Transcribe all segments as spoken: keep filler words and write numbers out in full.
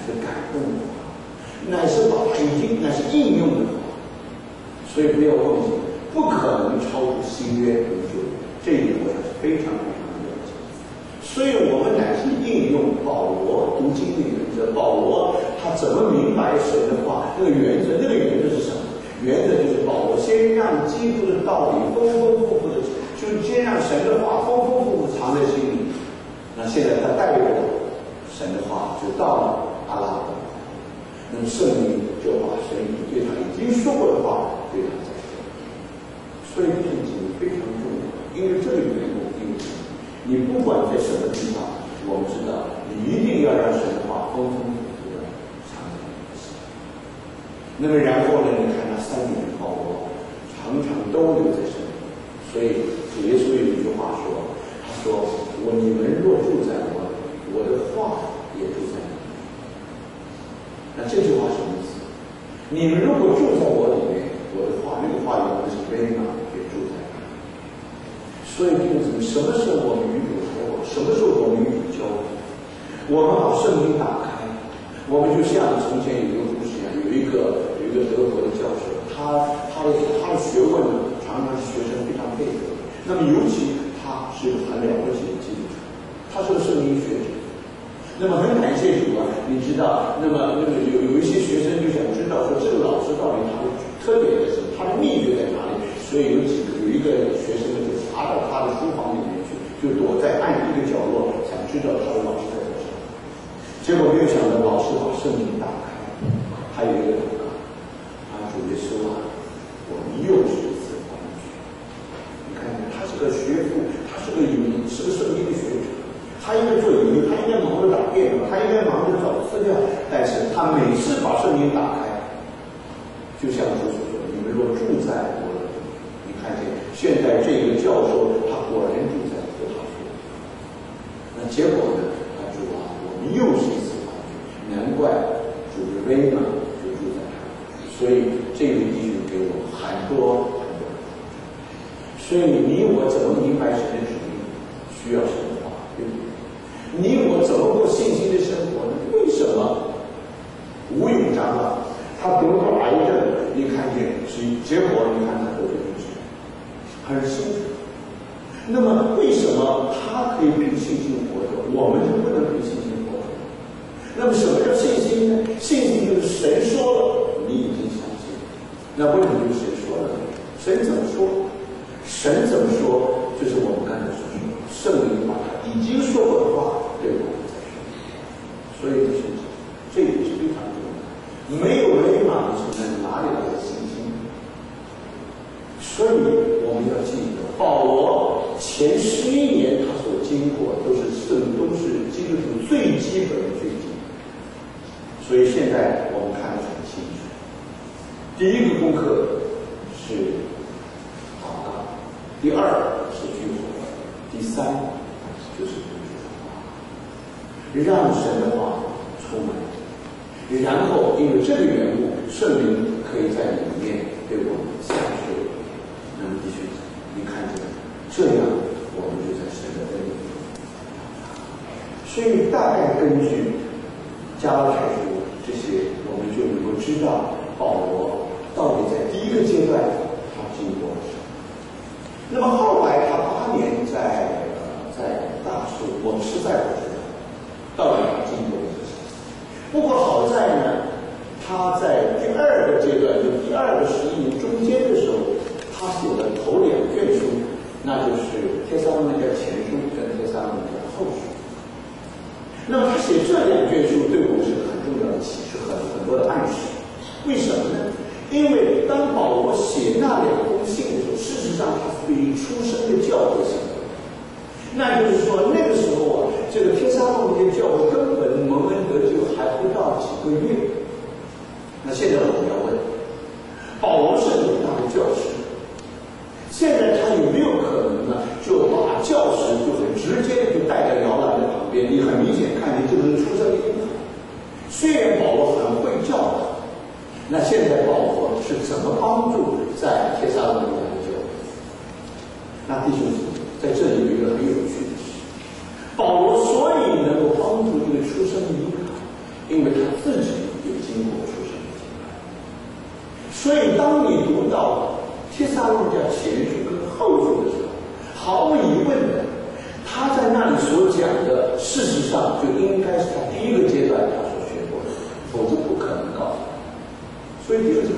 是感动的话，乃是把它已经乃是应用的话。所以不要忘记，不可能超出新约和旧约，这一点我想是非常非常的了解。所以我们乃是应用保罗读经的原则。保罗他怎么明白神的话？那个原则，那个原则是什么？原则就是保罗先让基督的道理丰丰富富的，就先让神的话丰丰富富藏在心里。那现在他带着神的话就到了阿拉伯，那么圣灵就把神对他已经说过的话对他再说。所以这件事情非常重要，因为这个缘故，因为你不管在什么地方，我们知道你一定要让神的话丰丰富富的藏在你的心。那么然后呢，你看那三年保罗常常都留在神里，所以主耶稣有一句话说，他说我你们若住在我里，我的话也住在你里。那这句话什么意思？你们如果住在我里面，我的话，那个话原文是非常也住在那里。所以就是什么时候我们与主和我，什么时候我们与主交流，我们把圣经打开，我们就像从前有一个故事一样，有一个有一个德国的教授，他他的他的学问呢，常常是学生非常配合。那么尤其他是很了不起的基督徒，他是个圣经学者。那么很感谢主啊，你知道，那么那么有有一些学生就想知道说这个老师到底他的特点是什么，他的秘诀在哪里？所以有几个有一个学生就爬到他的书房里面去，就躲在暗一个角落，想知道他的老师在做什么。结果没有想到老师把圣经打开，还有一个祷告，啊，主耶稣啊，我们又是一次欢聚。你看，他是个学父，他是个有是个圣经的学者。他应该做研究，他应该忙着打电脑，他应该忙着找资料，但是他每次把圣经打开，就像主所说的，你们若住在我的里，你看见现在这个教授，他果然住在葡萄树。那结果呢？他主啊，我们又是一次欢聚，难怪主的威嘛就住在他。所以这位弟兄给我很多很多。所以你我怎么明白神的旨意？需要神的话，对不对？你我怎么过信心的生活呢？为什么吴永长老他得过癌症，你看见是结果，你看他得了医治，很辛苦。那么为什么他可以凭信心活着，我们就不能凭信心活着？那么什么叫信心呢？信心就是神说了，你已经相信。那为什么就是神说了？神怎么说？神怎么说？就是我们刚才所说的，圣灵把他已经说过的话对我们再说。所以这是这也是非常重要的。没有雷马的存在，哪里来的信心？所以我们要记得，保罗前十一年他所经过都是圣都是基督徒最基本的最基本。所以现在我们看得很清楚，第一个功课是祷告，第二是聚会，第三就是读主的话，让神的话充满。然后因为这个缘故，圣灵可以在里面对我们下去。那么弟兄，你看见这样，我们就在神的恩里。所以大概根据加拉太书这些，我们就能够知道保罗到底在第一个阶段他经过了什么。那么后来他八年在呃在大树，我们实在不知道到底他经过了什么。不过好在呢，他在第二个阶段，就第二个十一年中间的时候，他写了头两卷书，那就是帖撒罗尼迦前书跟帖撒罗尼迦后书。那么他写这两卷书对我们是很重要的启示，很很多的暗示。为什么呢？因为当保罗写那两封信的时候，事实上他是对于出生的教会写的。那就是说，那个时候啊，这个帖撒罗尼迦教会根本蒙恩得救还不到几个月。那现在我们要问，保罗是伟大的教师，现在他有没有可能呢，就把教师就很直接的就带在摇篮的旁边？你很明显看见这个人出生的婴孩。虽然保罗很会教导，那现在保罗是怎么帮助在帖撒罗尼迦的教会？那弟兄姊妹，在这里有一个很有趣的事，保罗所以能够帮助这个出生的婴孩，因为他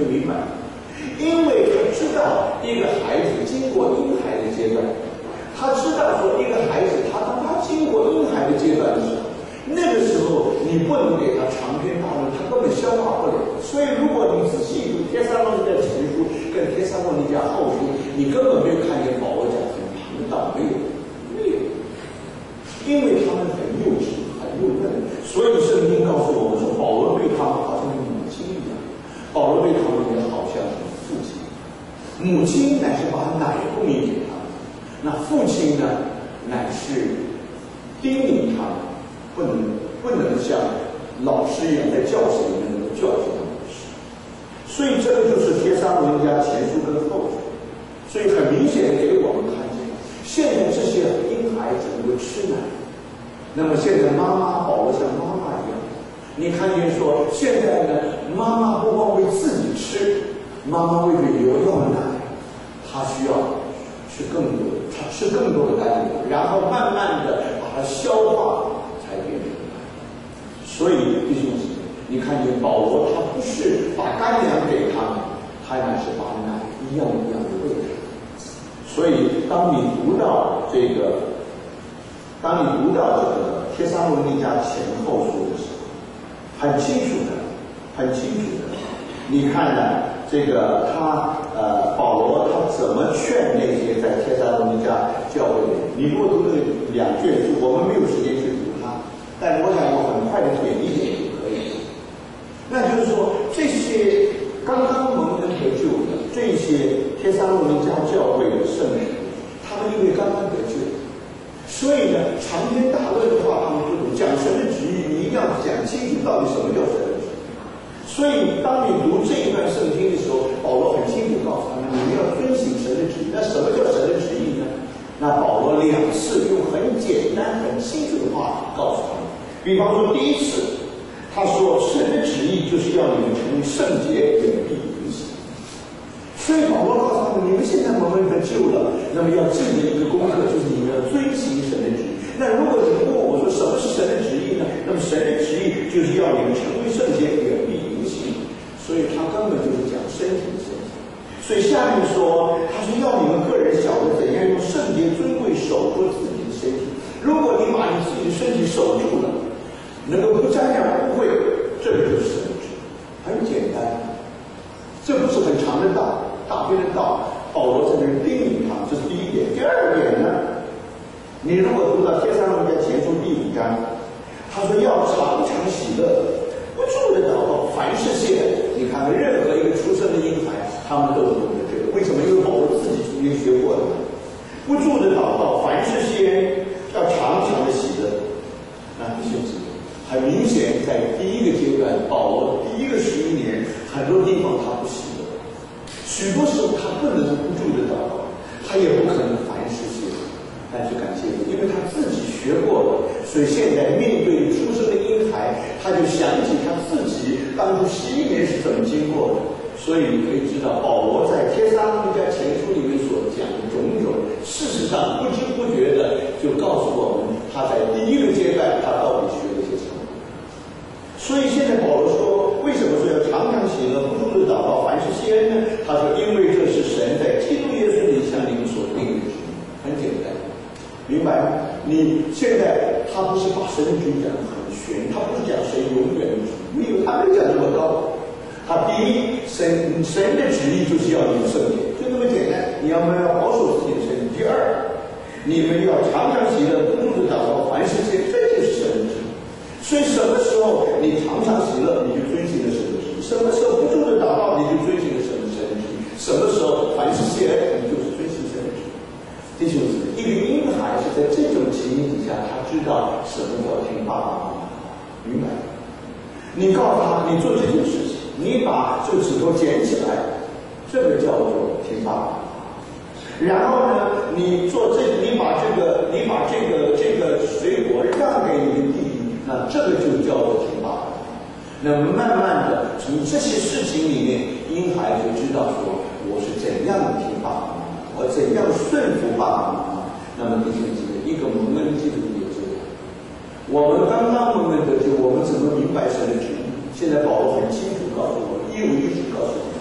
没明白？因为他知道一个孩子经过婴孩的阶段，他知道说一个孩子他当他经过婴孩的阶段的时候，那个时候你不能给他长篇大论，他根本消化不了。所以如果你仔细读帖撒罗尼迦前书跟帖撒罗尼迦后书，你根本没有看见保罗讲很长的道，没有，没有，因为他们很幼稚，很幼嫩。所以圣经告诉我们说，保罗对他们好像母亲一样，保罗对他们也好像是父亲。母亲乃是把奶供应给他们，那父亲呢，乃是叮咛他们，不能不能像老师一样在教室里面能够教训他们的事。所以这个就是帖撒罗尼迦前书跟后书，所以很明显给我们看见，现在这些婴孩子能够吃奶，那么现在妈妈保罗像妈妈一样，你看见说现在呢，妈妈不光为自己吃，妈妈为了流要奶，她需要吃更多，她吃更多的干粮，然后慢慢的把它消化才变成奶。所以弟兄姊妹，你看见保罗他不是把干粮给他们，他乃是把奶一样一样的喂给他们。所以当你读到这个，当你读到这个帖撒罗尼迦前后书的时候，很清楚的，很清楚的，你看呢，这个他呃保罗他怎么劝那些在帖撒罗尼迦教会里？你如果读这两卷书，我们没有时间去读它，但是我想我很快的点一点就可以了。那就是说，这些刚刚蒙恩得救的这些帖撒罗尼迦教会的圣人，他们因为刚刚得救，所以呢长篇大论的话他们不懂，讲神的旨意你一定要讲清楚到底什么叫神的旨意。所以当你读这一段圣经的时候，保罗很清楚告诉他们，你们要遵行神的旨意。那什么叫神的旨意呢？那保罗两次用很简单很清楚的话告诉他们。比方说第一次他说神的旨意就是要你们成为圣洁，远避淫行。所以保罗告诉他们，你们现在蒙恩得救了，那么要尽的一个功课就是你们要遵行神的旨意。那如果你问我说什么是神的旨意呢？那么神的旨意就是要你们成为圣洁，远避淫行。所以他根本就是讲身体的身体。所以下面说，他说要你们个人晓得怎样用圣洁尊贵守住自己的身体。如果你把你自己的身体守住了，能够不沾染污秽，这个就是神的旨意，很简单。这不是很长的道，大篇的道，保罗在这里叮咛他，这是第一点。第二点呢，你如果读到帖撒罗尼迦前书第五章，他说要常常喜乐，不住的祷告，凡事谢恩。你看看任何一个出生的婴孩，他们都懂得这个。为什么？因为保罗自己曾经学过的。不住的祷告，凡事谢恩，要常常的喜乐。那弟兄姊妹，很明显，在第一个阶段，保罗第一个十一年，很多地方他不喜乐，许多时候他不能不住的祷告，他也不可能凡事谢恩。但是感谢主，因为他自己学过了，所以现在面对出生的婴孩，他就想起他自己当初十一年是怎么经过的。所以你可以知道，保罗在帖撒罗尼迦前书里面所讲的种种，事实上不知不觉的就告诉我们，他在第一个阶段他到底学了些什么。所以现在保罗说，为什么说要常常喜乐，不住的祷告，凡事谢恩呢？他说，因为这是神在基督耶稣里向你们所定的旨意。很简单，明白吗？你现在他不是把神的旨意讲得很玄，他不是讲神永远的旨意，没有，他没讲这么高。他第一，神神的旨意就是要你们圣洁，就这么简单。你要不要保守自己的身体？第二，你们要常常喜乐，不住的祷告，凡事谢恩，这就是神的旨意。所以什么时候你常常喜乐，你就遵行了神的旨意；什么时候不住的祷告，你就遵行了神的神的旨意；什么时候凡事谢恩，你就是遵行神的旨意。弟兄姊妹，一个婴孩是在这种情形底下，他知道什么叫听爸爸妈妈，明白吗？你告诉他，你做这件事情，你把这个指头捡起来，这个叫做听爸爸。然后呢，你做这，你把这个，你把这个这个水果让给你的弟弟，那这个就叫做听爸爸。那么慢慢的，从这些事情里面，婴孩就知道说，我是怎样的听爸爸妈妈，我怎样顺服爸爸妈妈。那么弟兄姊妹，一个蒙恩基督徒也这样。我们刚刚蒙恩得救，我们怎么明白神的旨意？现在保罗很清楚告诉我们，一五一十告诉我们，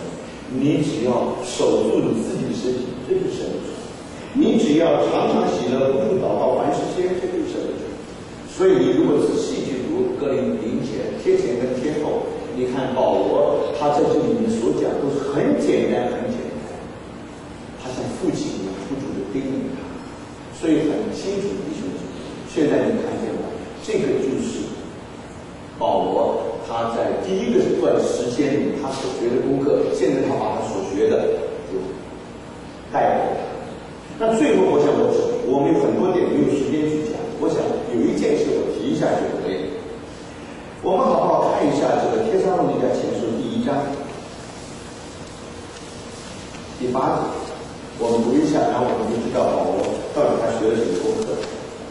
你只要守住你自己的身体，这就是神的主；你只要常常喜乐，不住祷告，凡事谢恩，这就是神的主。所以你如果仔细去读哥林林前、贴前跟贴后，你看保罗他在这里面所讲都是很简单、很简单，他像父亲一样处处的叮咛他，所以很清楚弟兄姊妹。现在你看见了，这个就是保罗他在第一个段时间里他所学的功课，现在他把他所学的就带给他。那最后我想我我们有很多点没有时间去讲，我想有一件事我提一下就可以了。我们好不好看一下这个《帖撒罗尼迦前书》第一章第八节，我们读一下，然后我们就知道保罗到底他学了什么功课。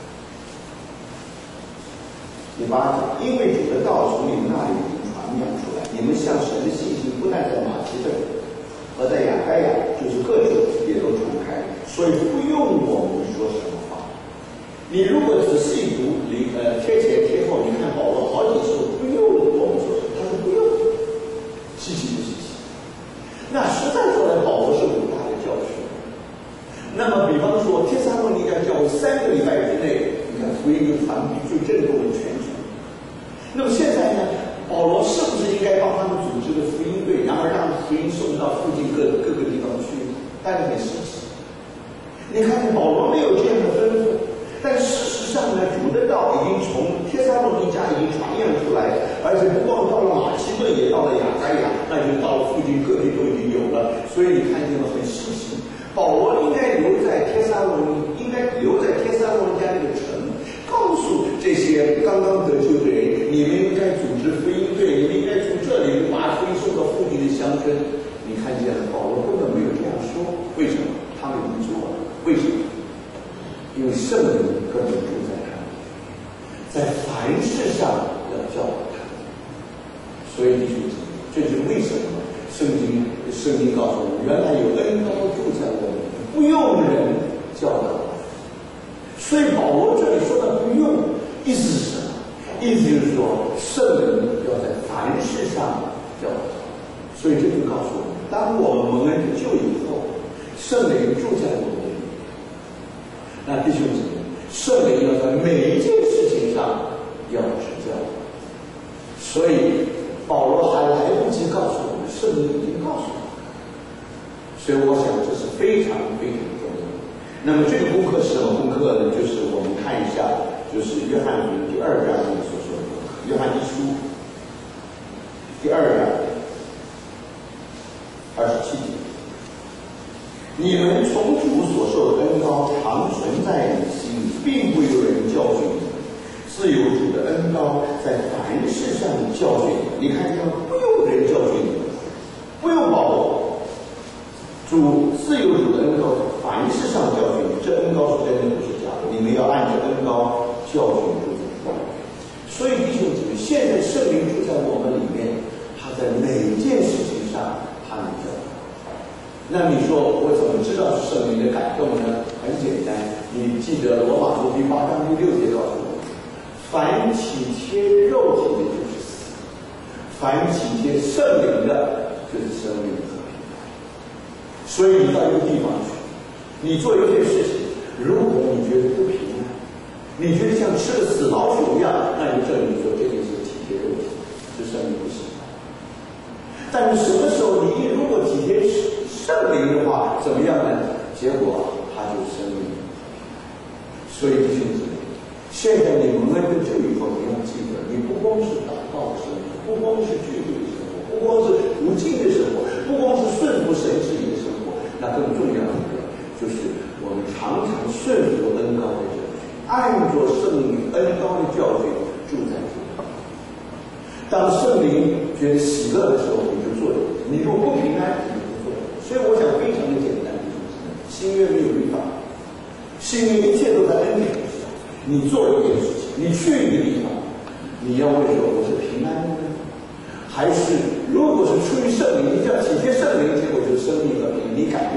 第八节，因为主的道从你们那里已经传扬出来，你们向神的信心不但在马其顿和在亚该亚，就是各处也都传开，所以不用我们说什么话。你如果仔细读里呃贴前贴后，你看保罗好几次不用我们说什么，他说不用，稀奇不稀奇？那实在说来，保罗是伟大的教训。那么比方说帖撒罗尼迦教会三个礼拜之内，你看福音就传递就震动了全球。那么现在呢，保罗是不是应该帮他们组织个福音队，然后让福音送到附近各各个地方去？但是很稀奇，你看保罗没有这样的吩咐，但事实上呢，主的道已经从帖撒罗尼迦已经传扬出来，而且不光到了马其顿，也到了亚该亚，那就到了附近各地都已经有了。所以你看见了很稀奇，保罗应该留在帖撒罗尼，应该留在帖撒罗尼迦这个城，告诉这些刚刚得救的人，你们应该组织福音队，你们应该从这里把福音送到附近的乡村。你看见了，保罗根本没有这样说，为什么？他们已经做了，为什么？因为圣灵根本住在他们，在凡事上要教导他们。所以弟兄姊妹，这就是为什么圣经圣经告诉我们，原来有恩膏住在我们，不用人教导。所以保罗这里说的不用，意思是什么？意思就是说，圣灵要在凡事上教导。所以这就告诉我们，当我们蒙恩得救以后，圣灵住在我们里面。那弟兄姊妹，圣灵要在每一件事情上要指教。所以保罗还来不及告诉我们，圣灵已经告诉我们。所以我想这是非常非常重要的。那么这个功课是什么功课呢？就是我们看一下，就是约翰福音第二章里所说的功课，约翰一书第二章二十七节。你们从主所受的恩膏常存在你心里，并不有人教训你们，自有主的恩膏在凡事上教训你们。你看见不用人教训你们，不用保罗，主自有主的恩膏在凡事上教训你，这恩膏是真的，不是假的。你们要按着恩膏教训主。所以弟兄姊妹，现在圣灵住在我们里面，他在每件事情上他能教导。那你说我怎么知道是圣灵的感动呢？很简单，你记得罗马书第八章第六节告诉我们，凡体贴肉体的就是死，凡体贴圣灵的就是生命和平安。所以你到一个地方去，你做一件事情，如果你觉得不平安，你觉得像吃了死老鼠一样，那就证明说这件事体贴肉体，是圣灵不喜欢。但是什么时候你如果体贴圣灵的话，怎么样呢？结果他就生命。所以弟兄姊妹，现在你蒙恩得救以后，你要记得，你不光是祷告的生活，不光是聚会的生活，不光是无尽的生活，不光是顺服神旨意的生活，那更重要的一个就是我们常常顺服恩膏的教训，按着圣灵恩膏的教训住在这里。当圣灵觉得喜乐的时候，你就做；你如果不平安，你就不做。所以我想非常的简单，新约没有律法，新约一切都在恩典之下。你做一件事情，你去一个地方，你要问说我是平安的呢，还是如果是出于圣灵，你叫体贴圣灵，结果就是生命和平，你改变